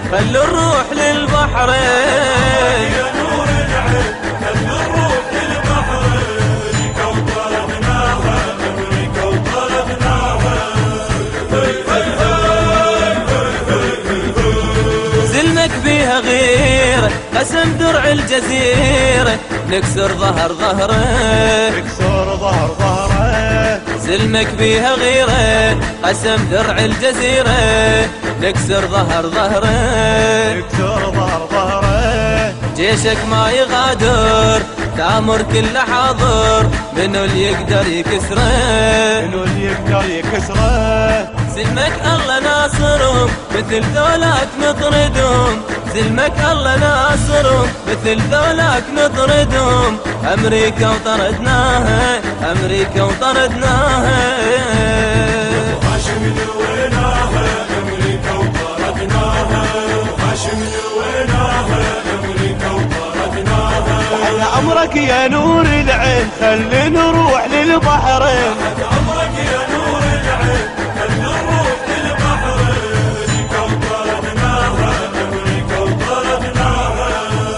خلوا نروح للبحرين. يا نور العين خلوا نروح للبحرين. كوطرناها أمريكا وطردناها. زلمك بيها غيره قسم درع الجزيرة نكسر ظهر ظهره. نكسر ظهر ظهره. زلمك بيها غيره قسم درع الجزيرة نكسر ظهر ظهره. نكسر ظهر ظهره. جيشك ما يغادر تامر كله حاضر منو اللي يقدر يكسره. منو اللي يقدر يكسره. زلمك الله ناصرهم مثل ذولاك نطردهم. زلمك الله ناصرهم مثل ذولاك نطردهم. أمريكا وطردناها أمريكا وطردناها. هاشم لويناها أمريكا وطردناها. هاشم لويناها أمريكا وطردناها. تحت أمرك يا نور العين خلي نروح للبحرين. تحت أمرك يا نور العين خلي نروح للبحرين. وطردناها أمريكا وطردناها.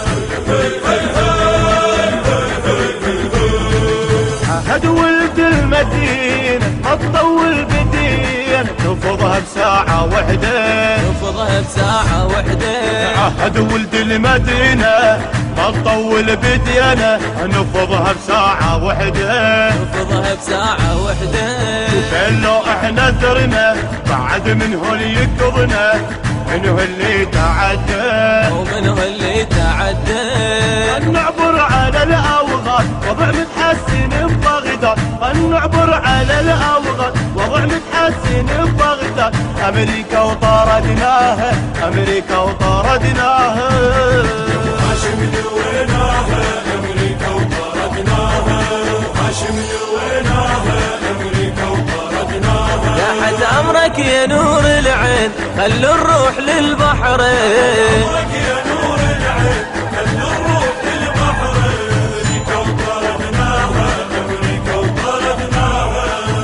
عهد ولد المدينة ما تطول بدين نفضها بساعة وحدة. نفضها بساعة وحدة. عهد ولد المدينة ما تطول بدينا نفضها بساعة وحدة. نفضها بساعة وحدة. لو احنا درنا بعد منه اللي يقضنا منه اللي تعدى. ومنه اللي تعدى. نعبر على الأوغاد وضع متحسن ببغداد. نعبر على الأوغاد وضع متحسن ببغداد. أمريكا وطردناها أمريكا وطردناها. هاشم لويناها أمريكا وطردناها. هاشم لويناها أمريكا وطردناها. تحت أمرك يا نور العين خلوا نروح للبحرين. أمرك يا نور العين خلوا نروح للبحرين. وطردناها أمريكا وطردناها.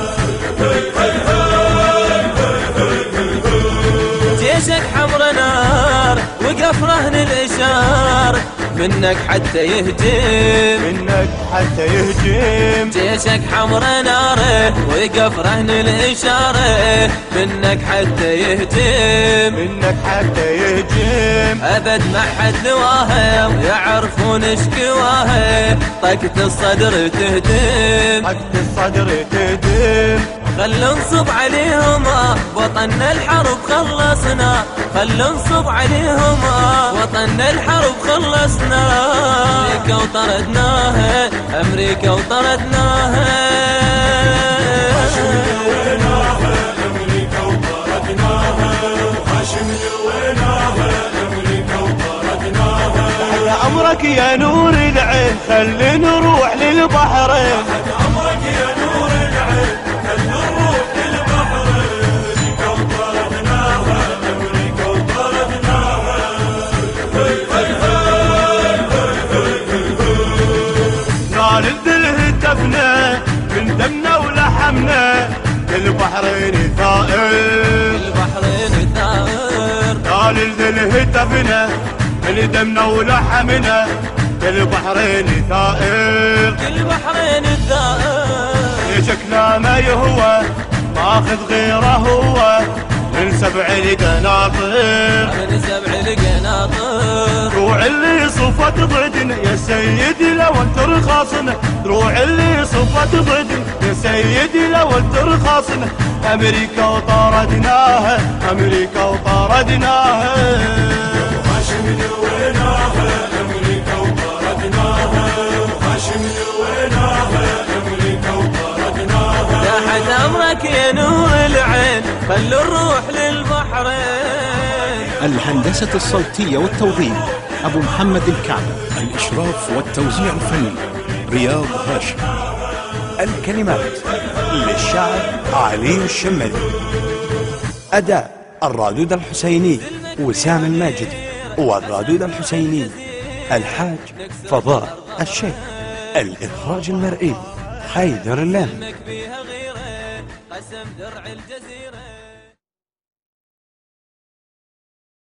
جيشك حمر نار وقف رهن الإشارة منك حتى يهجم. منك حتى يهجم. جيشك حمر ناره وقف رهن الإشارة منك حتى يهجم. منك حتى يهجم. أبد ما حد لواها ويعرفون شكواها طقت الصدر تهدم. طقت الصدر تهدم. خلوا نصب عليهم وطن الحرب خلصنا. خلوا نصب عليهم وطن الحرب خلصنا. أمريكا وطردناها أمريكا وطردناها. هاشم لويناها أمريكا وطردناها. هاشم لويناها أمريكا وطردناها. تحت أمرك يا نور العين خلي نروح للبحرين. تحت أمرك يا نور العين خلي نروح للبحرين. وطردناها أمريكا وطردناها. نال الذل هتفنا من دمنا ولحمنا للبحرين ثائر. البحرين ثائر. نال الذل هتفنا من دمنا ولحمنا للبحرين ثائر. البحرين الثائر. جيشكنا ما يهوى ماخذ غيره هو من 7 القناطر. من 7 القناطر. روع اللي صفت ضدنا يا سيدي لو انت رخاصنا. روع اللي صفت ضدنا يا سيدي لو انت رخاصنا. أمريكا وطردناها أمريكا وطردناها. هاشم لويناها أمريكا وطردناها. هاشم لويناها أمريكا وطردناها. تحت أمرك يا نور العين خلوا نروح للبحرين. الهندسة الصوتية والتوظيف أبو محمد الكعبة. الإشراف والتوزيع الفني رياض هاشم. الكلمات للشاعر علي الشمالي. أداء الرادود الحسيني وسام الماجدي. والرادود الحسيني الحاج فضاء الشيخ. الإخراج المرئي حيدر اللام. قسم درع الجزيرة